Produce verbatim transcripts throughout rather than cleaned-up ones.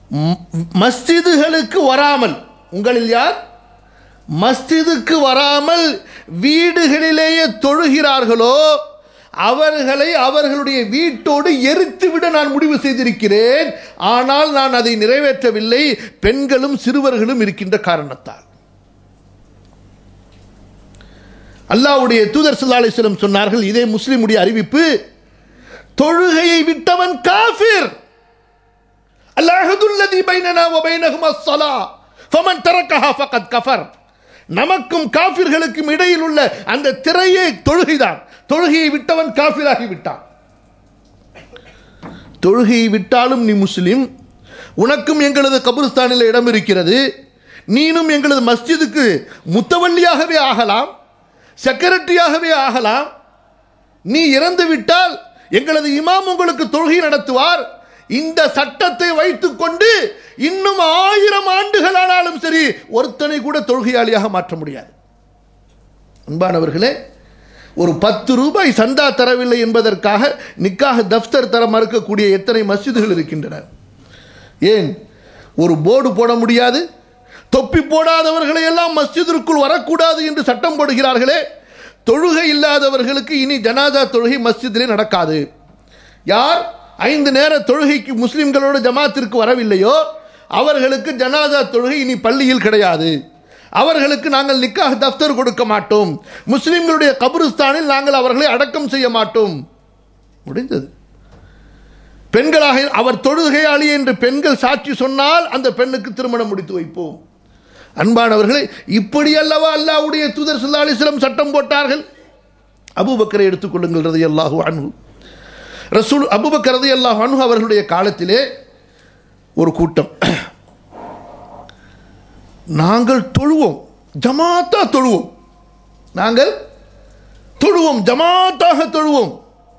மஸ்ஜிதுகளுக்கு வராமல், உங்களில் யார் மஸ்ஜிதுக்கு வராமல் வீடுகளிலேயே தொழுகிறார்களோ அவர்களை அவர்களுடைய வீட்டோடு எரித்துவிட நான் முடிவு செய்திருக்கிறேன். ஆனால் நான் அதை நிறைவேற்றவில்லை, பெண்களும் சிறுவர்களும் இருக்கின்ற காரணத்தால். அல்லாஹ்வுடைய தூதர் ஸல்லல்லாஹு அலைஹி வஸல்லம் சொன்னார்கள், இதே முஸ்லிமுடைய அறிவிப்பு, தொழுகையை விட்டவன் காஃபிர். அல்-அஹ்துல்லதி பைனனா வ பைனஹும் அஸ்-ஸலாஹ் ஃபமன் தரக்கஹா ஃபகத் கஃபர். நமக்கும் காஃபிர்களுக்கும் இடையில் உள்ள அந்த திரையே தொழுகைதான். தொழுகையை விட்டவன் காஃபிராகி விட்டான். தொழுகையை விட்டாலும் நீ முஸ்லிம், உனக்கும் எங்களது கபிரிஸ்தானில் இடம் இருக்கிறது, நீனும் எங்களது மஸ்ஜிதுக்கு முத்தவல்லியாகவே ஆகலாம், செக்ரட்டரியாகவே ஆகலாம். நீ இறந்து விட்டால் எங்களது இமாம் உங்களுக்கு தொழுகை நடத்துவார். இந்த சட்டத்தை வைத்துக் கொண்டு இன்னும் ஆயிரம் ஆண்டுகள் ஆனாலும் சரி ஒருத்தனை கூட தொழுகையாளியாக மாற்ற முடியாது. அன்பானவர்களே, ஒரு பத்து ரூபாய் சந்தா தரவில்லை என்பதற்காக நிக்காஹ் தஃப்தர் தர மறுக்கக்கூடிய எத்தனை மஸ்ஜிதுகள் இருக்கின்றன. ஏன் ஒரு போர்டு போட முடியாது? தொப்பி போடாதவர்களை எல்லாம் மஸ்ஜிதிற்குள் வரக்கூடாது என்று சட்டம் போடுகிறார்களே. தொழுகை இல்லாதவர்களுக்கு இனி ஜனாதா தொழுகை மஸ்ஜிதிலே நடக்காது. யார் ஐந்து நேர தொழுகைக்கு முஸ்லிம்களோடு ஜமாத்திற்கு வரவில்லையோ அவர்களுக்கு ஜனாதா தொழுகை இனி பள்ளியில் கிடையாது. அவர்களுக்கு நாங்கள் நிக்காஹ் தஃப்தர் கொடுக்க மாட்டோம். முஸ்லிம்களுடைய கபிரிஸ்தானில் நாங்கள் அவர்களை அடக்கம் செய்ய மாட்டோம். முடிந்தது. பெண்களாக அவர் தொழுகையாளி என்று பெண்கள் சாட்சி சொன்னால் அந்த பெண்ணுக்கு திருமணம் முடித்து வைப்போம். அன்பானவர்களே, இப்படி அல்லவா அல்லாஹ்வுடைய தூதர் ஸல்லல்லாஹு அலைஹி வஸல்லம் சட்டம் போட்டார்கள். அபூபக்கரை எடுத்துக்கொள்ளுங்கள் ரலியல்லாஹு அன்ஹு. ரசூல் அபூபக்கர் ரலியல்லாஹு அன்ஹு அவர்களுடைய காலத்திலே ஒரு கூட்டம், நாங்கள் தொழுவோம், ஜமாத்தா தொழுவோம், நாங்கள் தொழுவோம், ஜமாத்தாக தொழுவோம்,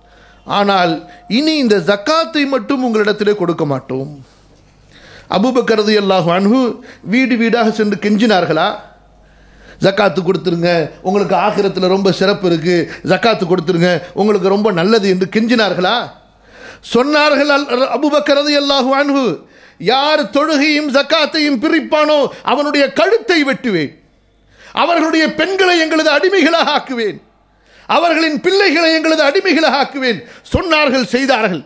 ஆனால் இனி இந்த ஜக்காத்தை மட்டும் உங்களிடத்திலே கொடுக்க மாட்டோம். அபூபக்கர் ரலியல்லாஹு அன்ஹு வீடு வீடாக சென்று கெஞ்சினார்களா? ஜக்காத்து கொடுத்துருங்க, உங்களுக்கு ஆகிரத்தில் ரொம்ப சிறப்பு இருக்கு, ஜக்காத்து கொடுத்துருங்க, உங்களுக்கு ரொம்ப நல்லது என்று கெஞ்சினார்களா? சொன்னார்கள் அபூபக்கர் ரலியல்லாஹு அன்ஹு, யார் தொழுகையும் ஜக்காத்தையும் பிரிப்பானோ அவனுடைய கழுத்தை வெட்டுவேன், அவர்களுடைய பெண்களை எங்களது அடிமைகளாக ஆக்குவேன், அவர்களின் பிள்ளைகளை எங்களது அடிமைகளாக ஆக்குவேன். சொன்னார்கள், செய்தார்கள்.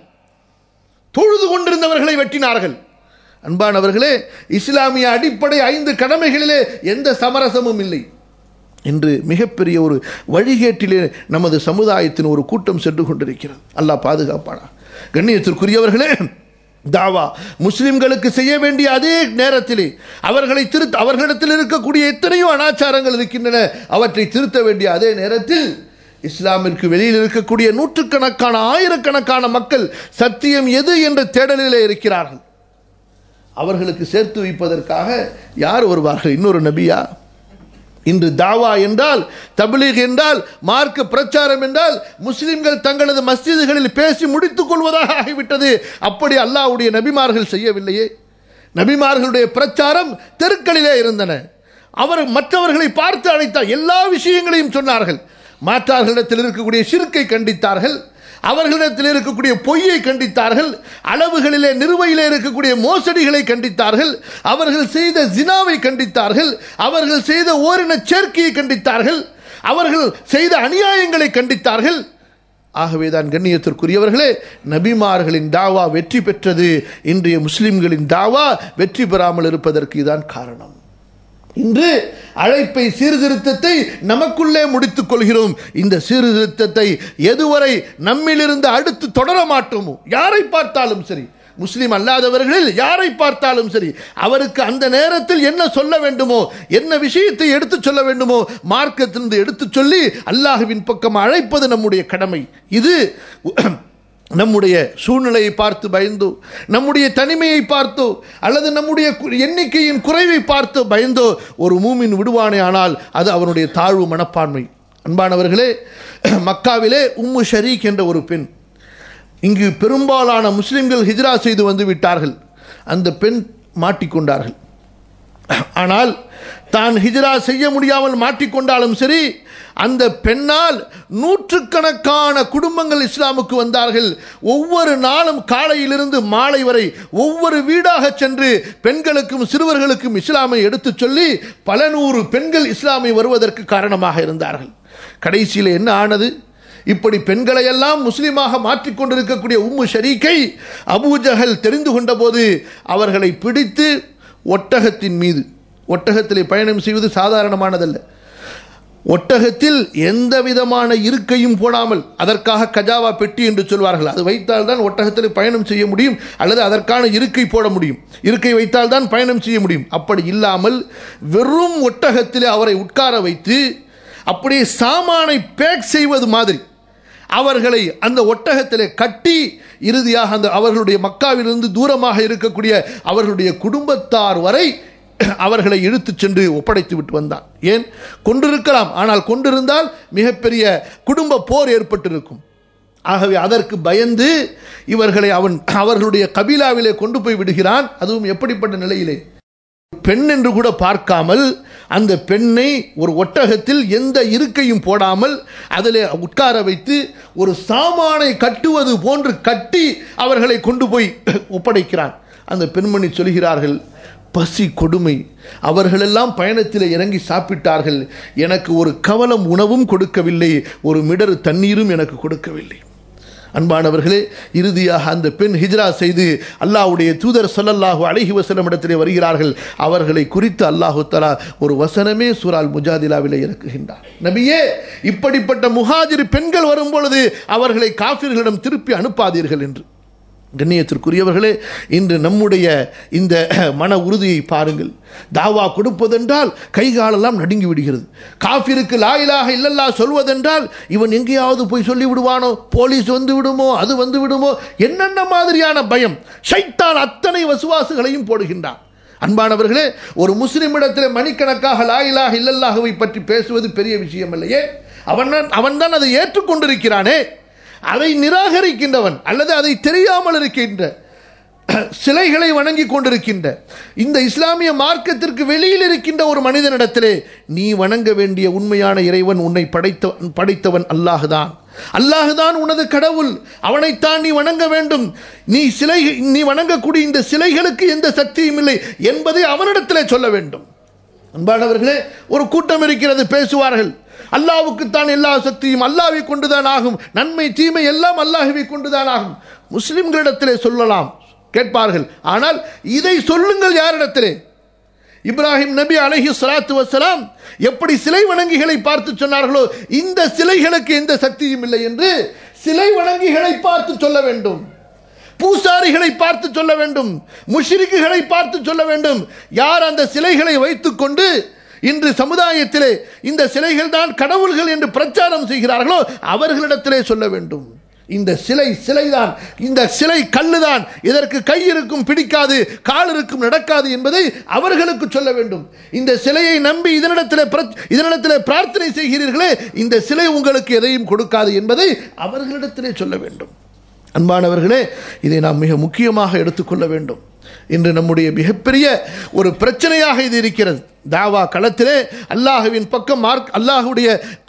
தொழுது கொண்டிருந்தவர்களை வெட்டினார்கள். அன்பானவர்களே, இஸ்லாமிய அடிப்படை ஐந்து கடமைகளிலே எந்த சமரசமும் இல்லை என்று மிகப்பெரிய ஒரு வழிகேட்டிலே நமது சமுதாயத்தின் ஒரு கூட்டம் சென்று கொண்டிருக்கிறது. அல்லாஹ் பாதுகாப்பானா. கண்ணியத்திற்குரியவர்களே, தாவா முஸ்லிம்களுக்கு செய்ய வேண்டிய அதே நேரத்திலே அவர்களை திருத்த அவர்களிடத்தில் இருக்கக்கூடிய எத்தனையோ அனாச்சாரங்கள் இருக்கின்றன, அவற்றை திருத்த வேண்டிய அதே நேரத்தில் இஸ்லாமிற்கு வெளியில் இருக்கக்கூடிய நூற்றுக்கணக்கான ஆயிரக்கணக்கான மக்கள் சத்தியம் எது என்ற தேடலிலே இருக்கிறார்கள். அவர்களுக்கு சேர்த்து வைப்பதற்காக யார் வருவார்கள்? இன்னொரு நபியா? இன்று தாவா என்றால், தப்லீக் என்றால், மார்க்க பிரச்சாரம் என்றால் முஸ்லிம்கள் தங்களது மஸ்ஜிதுகளில் பேசி முடித்துக் கொள்வதாக ஆகிவிட்டது. அப்படி அல்லாஹ்வுடைய நபிமார்கள் செய்யவில்லையே. நபிமார்களுடைய பிரச்சாரம் தெருக்களிலே இருந்தன. அவர் மற்றவர்களை பார்த்து அழைத்தார், எல்லா விஷயங்களையும் சொன்னார்கள். மாற்றார்களிடத்தில் இருக்கக்கூடிய ஷிர்க்கை கண்டித்தார்கள், அவர்களிடத்தில் இருக்கக்கூடிய பொய்யை கண்டித்தார்கள், அளவுகளிலே நிறுவையிலே இருக்கக்கூடிய மோசடிகளை கண்டித்தார்கள், அவர்கள் செய்த ஜினாவை கண்டித்தார்கள், அவர்கள் செய்த ஓரின சேர்க்கையை கண்டித்தார்கள், அவர்கள் செய்த அநியாயங்களை கண்டித்தார்கள். ஆகவேதான் கண்ணியத்திற்குரியவர்களே, நபிமார்களின் தாவா வெற்றி பெற்றது. இன்றைய முஸ்லிம்களின் தாவா வெற்றி பெறாமல் இருப்பதற்கு இதுதான் காரணம். இன்று அழைப்பை சீர்திருத்தத்தை நமக்குள்ளே முடித்துக் கொள்கிறோம். இந்த சீர்திருத்தத்தை எதுவரை நம்மிலிருந்து அடுத்து தொடர மாட்டோமோ, யாரை பார்த்தாலும் சரி, முஸ்லிம் அல்லாதவர்களில் யாரை பார்த்தாலும் சரி, அவருக்கு அந்த நேரத்தில் என்ன சொல்ல வேண்டுமோ, என்ன விஷயத்தை எடுத்துச் சொல்ல வேண்டுமோ மார்க்கத்திலிருந்து எடுத்துச் சொல்லி அல்லாஹ்வின் பக்கம் அழைப்பது நம்முடைய கடமை. இது நம்முடைய சூழ்நிலையை பார்த்து பயந்தோ, நம்முடைய தனிமையை பார்த்தோ, அல்லது நம்முடைய எண்ணிக்கையின் குறைவை பார்த்து பயந்தோ ஒரு மூமின் விடுவானே ஆனால் அது அவனுடைய தாழ்வு மனப்பான்மை. அன்பானவர்களே, மக்காவிலே உம்மு ஷரீக் என்ற ஒரு பெண், இங்கு பெரும்பாலான முஸ்லிம்கள் ஹிஜ்ரா செய்து வந்து விட்டார்கள். அந்த பெண் மாட்டிக்கொண்டார்கள். ஆனால் தான் ஹிஜ்ரா செய்ய முடியாமல் மாட்டிக்கொண்டாலும் சரி, அந்த பெண்ணால் நூற்றுக்கணக்கான குடும்பங்கள் இஸ்லாமுக்கு வந்தார்கள். ஒவ்வொரு நாளும் காலையிலிருந்து மாலை வரை ஒவ்வொரு வீடாக சென்று பெண்களுக்கும் சிறுவர்களுக்கும் இஸ்லாமை எடுத்துச் சொல்லி பல நூறு பெண்கள் இஸ்லாமை வருவதற்கு காரணமாக இருந்தார்கள். கடைசியில் என்ன ஆனது? இப்படி பெண்களை எல்லாம் முஸ்லிமாக மாற்றிக்கொண்டிருக்கக்கூடிய உம்மு ஷரீக்கை அபூஜஹல் தெரிந்து கொண்ட போது அவர்களை பிடித்து ஒட்டகத்தின் மீது, ஒட்டகத்திலே பயணம் செய்வது சாதாரணமானதல்ல, ஒட்டகத்தில் எந்த விதமான இருக்கையும் போடாமல், அதற்காக கஜாவா பெட்டி என்று சொல்வார்கள், அது வைத்தால் தான் ஒட்டகத்தில் பயணம் செய்ய முடியும், அல்லது அதற்கான இருக்கை போட முடியும், இருக்கை வைத்தால் தான் பயணம் செய்ய முடியும். அப்படி இல்லாமல் வெறும் ஒட்டகத்தில் அவரை உட்கார வைத்து அப்படியே சாமானை பேக் செய்வது மாதிரி அவர்களை அந்த ஒட்டகத்திலே கட்டி இறுதியாக அந்த அவர்களுடைய மக்காவிலிருந்து தூரமாக இருக்கக்கூடிய அவர்களுடைய குடும்பத்தார் வரை அவர்களை இழுத்துச் சென்று ஒப்படைத்து விட்டு வந்தான். ஏன்? கொண்டிருக்கலாம், ஆனால் கொண்டிருந்தால் மிகப்பெரிய குடும்ப போர் ஏற்பட்டிருக்கும். ஆகவே அதற்கு பயந்து இவர்களை அவன் அவர்களுடைய கபீலாவிலே கொண்டு போய் விடுகிறான். அதுவும் எப்படிப்பட்ட நிலையிலே? பெண் என்று கூட பார்க்காமல் அந்த பெண்ணை ஒரு ஒட்டகத்தில் எந்த இருக்கையும் போடாமல் அதிலே உட்கார வைத்து ஒரு சாமானை கட்டுவது போன்று கட்டி அவர்களை கொண்டு போய் ஒப்படைக்கிறான். அந்த பெண்மணி சொல்கிறார்கள், பசி கொடுமை, அவர்களெல்லாம் பயணத்தில் இறங்கி சாப்பிட்டார்கள், எனக்கு ஒரு கவலம் உணவும் கொடுக்கவில்லை, ஒரு மிடரு தண்ணீரும் எனக்கு கொடுக்கவில்லை. அன்பானவர்களே, இறுதியாக அந்த பெண் ஹிஜ்ரா செய்து அல்லாஹ்வுடைய தூதர் ஸல்லல்லாஹு அலைஹி வஸல்லம் இடத்திலே வருகிறார்கள். அவர்களை குறித்து அல்லாஹு தஆலா ஒரு வசனமே சூரா முஜாதிலாவிலே இறக்குகின்றார். நபியே, இப்படிப்பட்ட முஹாஜிர் பெண்கள் வரும் பொழுது அவர்களை காஃபிர்களிடம் திருப்பி அனுப்பாதீர்கள் என்று. கண்ணியத்திற்குரியவர்களே, இன்று நம்முடைய இந்த மன உறுதியை பாருங்கள். தாவா கொடுப்பதென்றால் கைகாலெல்லாம் நடுங்கி விடுகிறது. காஃபிருக்கு லா இலாஹ இல்லல்லாஹ் சொல்வதென்றால் இவன் எங்கேயாவது போய் சொல்லி விடுவானோ, போலீஸ் வந்து விடுமோ, அது வந்து விடுமோ, என்னென்ன மாதிரியான பயம். ஷைத்தான் அத்தனை வசுவாசுகளையும் போடுகின்றான். அன்பானவர்களே, ஒரு முஸ்லிமிடத்தில் மணிக்கணக்காக லா இலாஹ இல்லல்லாஹ்வை பற்றி பேசுவது பெரிய விஷயம் இல்லையே. அவன் அவன் தான் அதை ஏற்றுக்கொண்டிருக்கிறானே. அதை நிராகரிக்கின்றவன் அல்லது அதை தெரியாமல் இருக்கின்ற சிலைகளை வணங்கி கொண்டிருக்கின்ற இந்த இஸ்லாமிய மார்க்கத்திற்கு வெளியில் இருக்கின்ற ஒரு மனிதனிடத்திலே நீ வணங்க வேண்டிய உண்மையான இறைவன் உன்னை படைத்த படைத்தவன் அல்லாஹுதான். அல்லாஹுதான் உனது கடவுள், அவனைத்தான் நீ வணங்க வேண்டும். நீ சிலை நீ வணங்கக்கூடிய இந்த சிலைகளுக்கு எந்த சக்தியும் இல்லை என்பதை அவனிடத்திலே சொல்ல வேண்டும். அன்பானவர்களே, ஒரு கூட்டம் இருக்கிறது, பேசுவார்கள், அல்லாஹ்வுக்குத்தான் எல்லா சக்தியும் அல்லாஹ்வை கொண்டுதான் ஆகும், நன்மை தீமை எல்லாம் அல்லாஹ்வை கொண்டுதான் ஆகும். முஸ்லிம்களிடத்திலே சொல்லலாம், கேட்பார்கள். ஆனால் இதை சொல்லுங்கள் யாரிடத்திலே? இப்ராஹிம் நபி அலைஹி ஸலாத்து வஸலாம் எப்படி சிலை வணங்கிகளை பார்த்து சொன்னார்களோ, இந்த சிலைகளுக்கு எந்த சக்தியும் இல்லை என்று சிலை வணங்கிகளை பார்த்து சொல்ல வேண்டும், பூசாரிகளை பார்த்து சொல்ல வேண்டும், முஷ்ரிக்குகளை பார்த்து சொல்ல வேண்டும். யார் அந்த சிலைகளை வைத்துக் கொண்டு இன்று சமுதாயத்திலே இந்த சிலைகள் தான் கடவுள்கள் என்று பிரச்சாரம் செய்கிறார்களோ அவர்களிடத்திலே சொல்ல வேண்டும். இந்த சிலை சிலைதான், இந்த சிலை கல்லுதான், இதற்கு கை இருக்கும் பிடிக்காது, கால் இருக்கும் நடக்காது என்பதை அவர்களுக்கு சொல்ல வேண்டும். இந்த சிலையை நம்பி இதனிடத்திலே இதனிடத்திலே பிரார்த்தனை செய்கிறீர்களே, இந்த சிலை உங்களுக்கு எதையும் கொடுக்காது என்பதை அவர்களிடத்திலே சொல்ல வேண்டும். அன்பானவர்களே, இதை நாம் மிக முக்கியமாக எடுத்துக்கொள்ள வேண்டும். இன்று நம்முடைய மிகப்பெரிய ஒரு பிரச்சனையாக இது இருக்கிறது. தாவா களத்திலே அல்லாஹ்வின் பக்கம், அல்லாஹ்வுடைய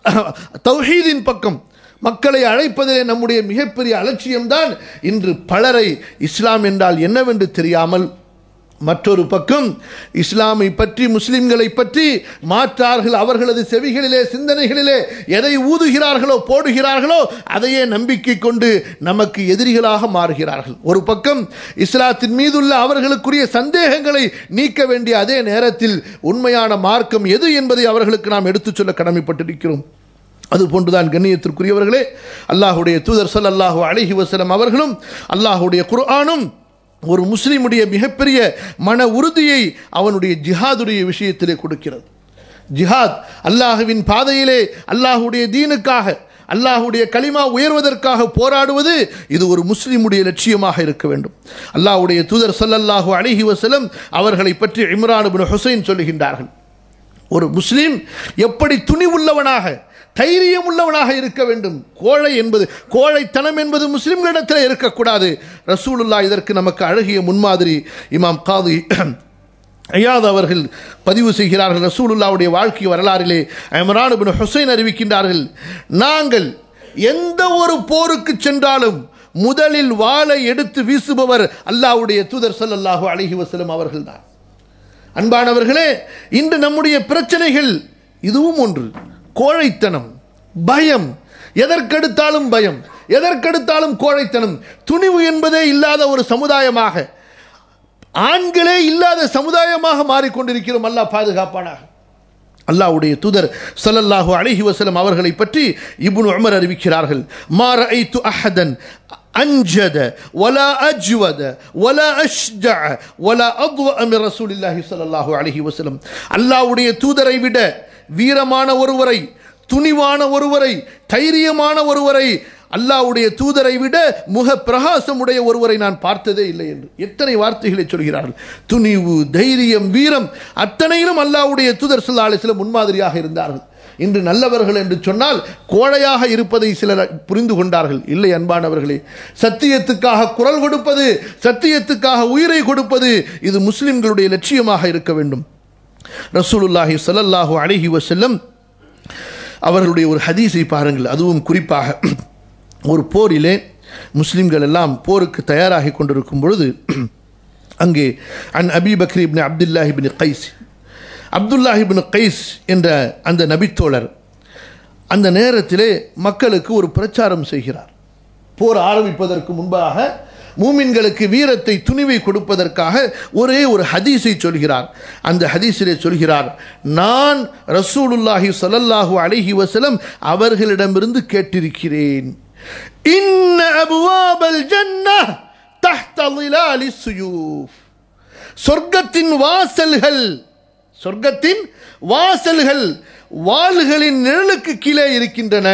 தௌஹீதின் பக்கம் மக்களை அழைப்பதிலே நம்முடைய மிகப்பெரிய அலட்சியம்தான் இன்று பலரை இஸ்லாம் என்றால் என்னவென்று தெரியாமல், மற்றொரு பக்கம் இஸ்லாமை பற்றி, முஸ்லிம்களை பற்றி மாற்றார்கள் அவர்களது செவிகளிலே, சிந்தனைகளிலே எதை ஊதுகிறார்களோ போடுகிறார்களோ அதையே நம்பிக்கை கொண்டு நமக்கு எதிரிகளாக மாறுகிறார்கள். ஒரு பக்கம் இஸ்லாத்தின் மீதுள்ள அவர்களுக்குரிய சந்தேகங்களை நீக்க வேண்டிய அதே நேரத்தில் உண்மையான மார்க்கம் எது என்பதை அவர்களுக்கு நாம் எடுத்துச் சொல்ல கடமைப்பட்டிருக்கிறோம். அதுபோன்றுதான் கண்ணியத்திற்குரியவர்களே, அல்லாஹ்வுடைய தூதர் ஸல்லல்லாஹு அலைஹி வஸல்லம் அவர்களும் அல்லாஹ்வுடைய குர்ஆனும் ஒரு முஸ்லிமுடைய மிகப்பெரிய மன உறுதியை அவனுடைய ஜிஹாதுடைய விஷயத்திலே கொடுக்கிறது. ஜிஹாத், அல்லாஹுவின் பாதையிலே அல்லாஹ்வுடைய தீனுக்காக, அல்லாஹ்வுடைய கலிமா உயர்வதற்காக போராடுவது, இது ஒரு முஸ்லிமுடைய லட்சியமாக இருக்க வேண்டும். அல்லாஹ்வுடைய தூதர் ஸல்லல்லாஹு அலைஹி வஸல்லம் அவர்களை பற்றி இம்ரான் இப்னு ஹுசைன் சொல்லுகின்றார்கள், ஒரு முஸ்லிம் எப்படி துணிவுள்ளவனாக, தைரியம் உள்ளவனாக இருக்க வேண்டும். கோழை என்பது, கோழைத்தனம் என்பது முஸ்லிம்களிடத்தில் இருக்கக்கூடாது. ரசூலுல்லாஹ் இதற்கு நமக்கு அழகிய முன்மாதிரி இமாம் காதி ஐயாத் அவர்கள் பதிவு செய்கிறார்கள், ரசூலுல்லாஹ்வுடைய வாழ்க்கை வரலாறிலே இம்ரான் இப்னு ஹுசைன் அறிவிக்கின்றார்கள், நாங்கள் எந்த ஒரு போருக்கு சென்றாலும் முதலில் வாளை எடுத்து வீசுபவர் அல்லாஹ்வுடைய தூதர் ஸல்லல்லாஹு அலைஹி வஸல்லம் அவர்கள்தான். அன்பானவர்களே, இன்று நம்முடைய பிரச்சனைகள் இதுவும் ஒன்று. கோழைத்தனம், பயம், எதற்கெடுத்தாலும் பயம், எதற்கெடுத்தாலும் கோழைத்தனம், துணிவு என்பதே இல்லாத ஒரு சமுதாயமாக, ஆண்களே இல்லாத சமுதாயமாக மாறிக்கொண்டிருக்கிறோம். அல்லாஹ் பாதுகாப்பானாக. அல்லாஹ்வுடைய தூதர் ஸல்லல்லாஹு அலைஹி வஸல்லம் அவர்களை பற்றி இப்னு உமர் அறிவிக்கிறார்கள், மா ரஅய்து அஹதன் அன்ஜத வலா அஜ்வத வலா அஷ்ஜஅ வலா அத்வஅ மின் ரசூலில்லாஹி ஸல்லல்லாஹு அலைஹி வஸல்லம். அல்லாஹ்வுடைய தூதரை விட வீரமான ஒருவரை, துணிவான ஒருவரை, தைரியமான ஒருவரை, அல்லாஹ்வுடைய தூதரை விட முக பிரகாசம் உடைய ஒருவரை நான் பார்த்ததே இல்லை என்று எத்தனை வார்த்தைகளை சொல்கிறார்கள். துணிவு, தைரியம், வீரம் அத்தனையிலும் அல்லாஹ்வுடைய தூதர் ஸல்லல்லாஹு அலைஹி வஸல்லம் முன்மாதிரியாக இருந்தார்கள். இன்று நல்லவர்கள் என்று சொன்னால் கோழையாக இருப்பதை சிலர் புரிந்து கொண்டார்கள். இல்லை அன்பானவர்களே, சத்தியத்துக்காக குரல் கொடுப்பது, சத்தியத்துக்காக உயிரை கொடுப்பது, இது முஸ்லிம்களுடைய லட்சியமாக இருக்க வேண்டும். ரசூலுல்லாஹி ஸல்லல்லாஹு அலைஹி வஸல்லம் அவர்களுடைய ஒரு ஹதீஸை பாருங்கள். அதுவும் குறிப்பாக ஒரு போரிலே முஸ்லிம்கள் எல்லாம் போருக்கு தயாராகி கொண்டிருக்கும் பொழுது அங்கே அன் அபி பக்ர் இப்னு அப்துல்லாஹ் இப்னு கைஸ், அப்துல்லாஹ் இப்னு கைஸ் என்ற அந்த நபித்தோழர் அந்த நேரத்திலே மக்களுக்கு ஒரு பிரச்சாரம் செய்கிறார். போர் ஆரம்பிப்பதற்கு முன்பாக மூமின்களுக்கு வீரத்தை, துணிவை கொடுப்பதற்காக ஒரே ஒரு ஹதீஸை சொல்கிறார். அந்த ஹதீஸிலே சொல்கிறார், நான் ரசூலுல்லாஹி ஸல்லல்லாஹு அலைஹி வஸல்லம் அவர்களிடமிருந்து கேட்டிருக்கிறேன், இன்ன அபுவாபல் ஜன்னஹ் தஹ்த ظிலாலிஸ் ஸுயூஃப், சொர்க்கத்தின் வாசல்கள், சொர்க்கத்தின் வாசல்கள் வாள்களின் நிழலுக்கு கீழே இருக்கின்றன.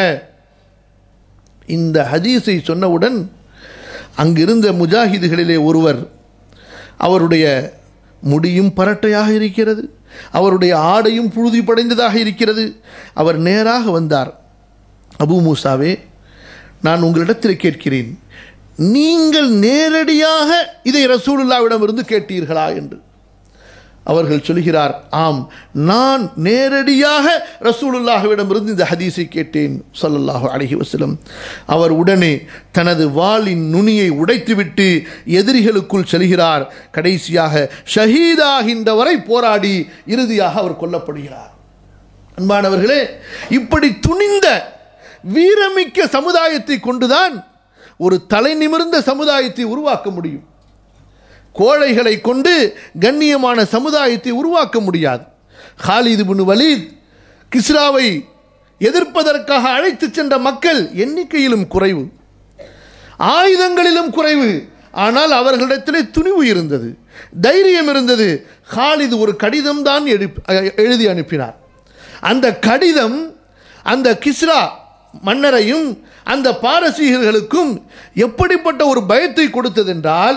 இந்த ஹதீஸை சொன்னவுடன் அங்கிருந்த முஜாஹிதுகளிலே ஒருவர், அவருடைய முடியும் பரட்டையாக இருக்கிறது, அவருடைய ஆடையும் புழுதி படைந்ததாக இருக்கிறது, அவர் நேராக வந்தார். அபூ மூசாவே, நான் உங்களிடத்தில் கேட்கிறேன், நீங்கள் நேரடியாக இதை ரசூலுல்லாஹ்விடமிருந்து கேட்டீர்களா என்று. அவர்கள் சொல்கிறார், ஆம், நான் நேரடியாக ரசூலுல்லாஹ்விடமிருந்து இந்த ஹதீஸை கேட்டேன் ஸல்லல்லாஹு அலைஹி வஸல்லம். அவர் உடனே தனது வாளின் நுனியை உடைத்துவிட்டு எதிரிகளுக்குள் செல்கிறார். கடைசியாக ஷஹீதாகின்ற வரை போராடி இறுதியாக அவர் கொல்லப்படுகிறார். அன்பானவர்களே, இப்படி துணிந்த வீரமிக்க சமுதாயத்தை கொண்டுதான் ஒரு தலை நிமிர்ந்த சமுதாயத்தை உருவாக்க முடியும். கோழைகளை கொண்டு கண்ணியமான சமுதாயத்தை உருவாக்க முடியாது. காலித் இப்னு வலீத் கிஸ்ராவை எதிர்ப்பதற்காக அழைத்து சென்ற மக்கள் எண்ணிக்கையிலும் குறைவு, ஆயுதங்களிலும் குறைவு. ஆனால் அவர்களிடத்திலே துணிவு இருந்தது, தைரியம் இருந்தது. காலித் ஒரு கடிதம் தான் எழுதி அனுப்பினார். அந்த கடிதம் அந்த கிஸ்ரா மன்னரையும் அந்த பாரசீகர்களுக்கும் எப்படிப்பட்ட ஒரு பயத்தை கொடுத்ததென்றால்,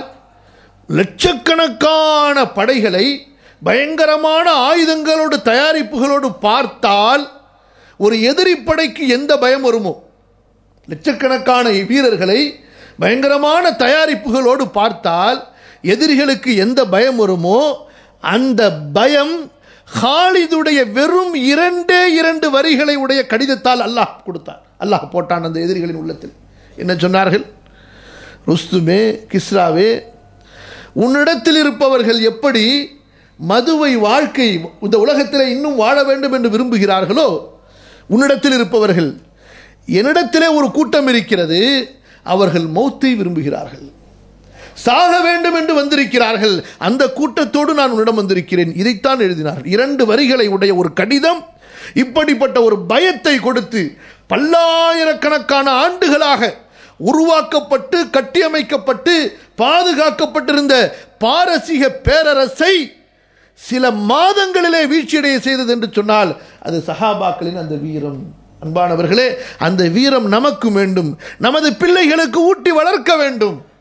லட்சக்கணக்கான படைகளை பயங்கரமான ஆயுதங்களோடு தயாரிப்புகளோடு பார்த்தால் ஒரு எதிரி படைக்கு எந்த பயம் வருமோ, லட்சக்கணக்கான வீரர்களை பயங்கரமான தயாரிப்புகளோடு பார்த்தால் எதிரிகளுக்கு எந்த பயம் வருமோ, அந்த பயம் காலிதுடைய வெறும் இரண்டே இரண்டு வரிகளை உடைய கடிதத்தால் அல்லாஹ் கொடுத்தார். அல்லாஹ் போட்டான் அந்த எதிரிகளின் உள்ளத்தில். என்ன சொன்னார்கள்? ருஸ்துமே, கிஸ்ராவே, உன்னிடத்தில் இருப்பவர்கள் எப்படி மதுவை வாழ்க்கை இந்த உலகத்திலே இன்னும் வாழ வேண்டும் என்று விரும்புகிறார்களோ, உன்னிடத்தில் இருப்பவர்கள், என்னிடத்திலே ஒரு கூட்டம் இருக்கிறது, அவர்கள் மௌத்தை விரும்புகிறார்கள், சாக வேண்டும் என்று வந்திருக்கிறார்கள், அந்த கூட்டத்தோடு நான் உன்னிடம் வந்திருக்கிறேன். இதைத்தான் எழுதினார். இரண்டு வரிகளை உடைய ஒரு கடிதம் இப்படிப்பட்ட ஒரு பயத்தை கொடுத்து பல்லாயிரக்கணக்கான ஆண்டுகளாக உருவாக்கப்பட்டு கட்டியமைக்கப்பட்டு பாதுகாக்கப்பட்டிருந்த பாரசீக பேரரசை சில மாதங்களிலே வீழ்ச்சியடைய செய்தது என்று சொன்னால் அது சஹாபாக்களின் அந்த வீரம். அன்பானவர்களே, அந்த வீரம் நமக்கு வேண்டும், நமது பிள்ளைகளுக்கு ஊட்டி வளர்க்க வேண்டும்.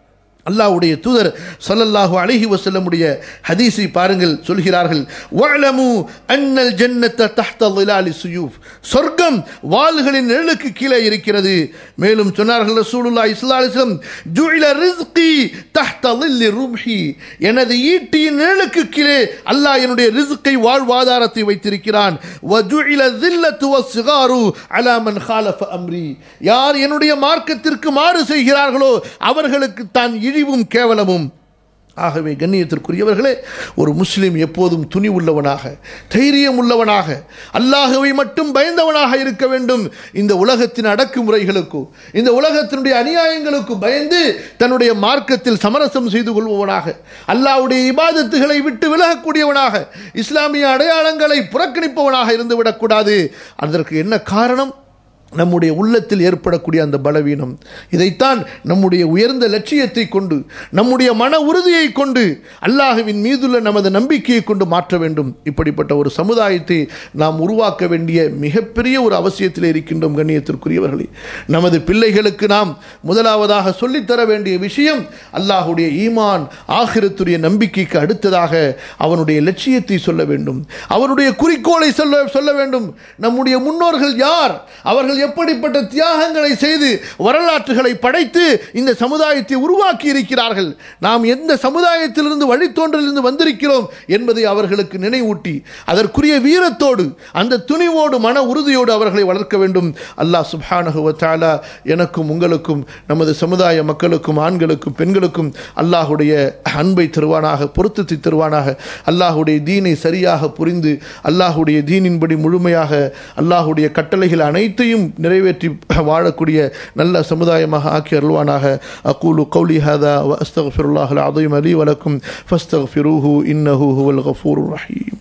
அல்லாஹ்வுடைய தூதர் ஸல்லல்லாஹு அலைஹி வஸல்லமுடைய ஹதீஸை பாருங்கள், சொல்கிறார்கள், வஅலமு அன்னல் ஜன்னத தஹ்த ظிலாலி சுயூஃப், சொர்க்கம் வாள்களின் நிழலுக்கு கீழே இருக்கிறது. மேலும் சொன்னார்கள் ரசூலுல்லாஹி ஸல்லல்லாஹு அலைஹி வஸல்லம், ஜுஇல ரிஸ்கி தஹ்த ظில்லி ரும்ஹி, எனது ஈட்டியின் நிழலுக்கு கீழே அல்லாஹ் என்னுடைய ரிஸ்கை வாழ்வாதாரத்தை வைத்திருக்கிறான். வஜுஇல ذில்லத்து வஸ்ஸிகாரு அலா மன் خالف அம்ரி, யார் என்னுடைய மார்க்கத்திற்கு மாறு செய்கிறார்களோ அவர்களுக்கு தான் இழிவும் கேவலமும். ஆகவே கண்ணியத்திற்குரியவர்களே, ஒரு முஸ்லிம் எப்போதும் துணி உள்ளவனாக, தைரியம் உள்ளவனாக, அல்லாஹ்வை மட்டும் பயந்தவனாக இருக்க வேண்டும். இந்த உலகத்தின் அடக்குமுறைகளுக்கு, இந்த உலகத்தினுடைய அநியாயங்களுக்கு பயந்து தன்னுடைய மார்க்கத்தில் சமரசம் செய்து கொள்பவனாக, அல்லாஹ்வுடைய இபாதத்துகளை விட்டு விலகக்கூடியவனாக, இஸ்லாமிய அடையாளங்களை புறக்கணிப்பவனாக இருந்து விடக்கூடாது. அதற்கு என்ன காரணம்? நம்முடைய உள்ளத்தில் ஏற்படக்கூடிய அந்த பலவீனம். இதைத்தான் நம்முடைய உயர்ந்த லட்சியத்தை கொண்டு, நம்முடைய மன உறுதியை கொண்டு, அல்லாஹ்வின் மீதுள்ள நமது நம்பிக்கையை கொண்டு மாற்ற வேண்டும். இப்படிப்பட்ட ஒரு சமுதாயத்தை நாம் உருவாக்க வேண்டிய மிகப்பெரிய ஒரு அவசியத்தில் இருக்கின்றோம். கண்ணியத்திற்குரியவர்களே, நமது பிள்ளைகளுக்கு நாம் முதலாவதாக சொல்லித்தர வேண்டிய விஷயம் அல்லாஹ்வுடைய ஈமான், ஆகிரத்துடைய நம்பிக்கைக்கு அடுத்ததாக அவனுடைய லட்சியத்தை சொல்ல வேண்டும், அவனுடைய குறிக்கோளை சொல்ல சொல்ல வேண்டும். நம்முடைய முன்னோர்கள் யார், அவர்கள் எப்படிப்பட்ட தியாகங்களை செய்து வரலாற்றுகளை படைத்து இந்த சமுதாயத்தை உருவாக்கி இருக்கிறார்கள், நாம் எந்த சமுதாயத்திலிருந்து வழித்தோன்றலிருந்து வந்திருக்கிறோம் என்பதை அவர்களுக்கு நினைவூட்டி அதற்குரிய வீரத்தோடு, அந்த துணிவோடு, மன உறுதியோடு அவர்களை வளர்க்க வேண்டும். அல்லாஹ் சுப்ஹானஹு வ தஆலா எனக்கும் உங்களுக்கும் நமது சமுதாய மக்களுக்கும் ஆண்களுக்கும் பெண்களுக்கும் அல்லாஹ்வுடைய அன்பை தருவானாக, பொருத்தத்தை தருவானாக. அல்லாஹ்வுடைய தீனை சரியாக புரிந்து அல்லாஹ்வுடைய தீனின்படி முழுமையாக அல்லாஹ்வுடைய கட்டளைகள் அனைத்தையும் நிறைவேற்றி வாழக்கூடிய நல்ல சமுதாயமாக ஆக்கி அருள்வானாக. அகூலு கௌலி ஹாதா வ அஸ்தக்ஃபிருல்லாஹல் அஸீம் லீ வ லக்கும் ஃபஸ்தக்ஃபிரூஹு இன்னஹு ஹுவல் கஃபூருர் ரஹீம்.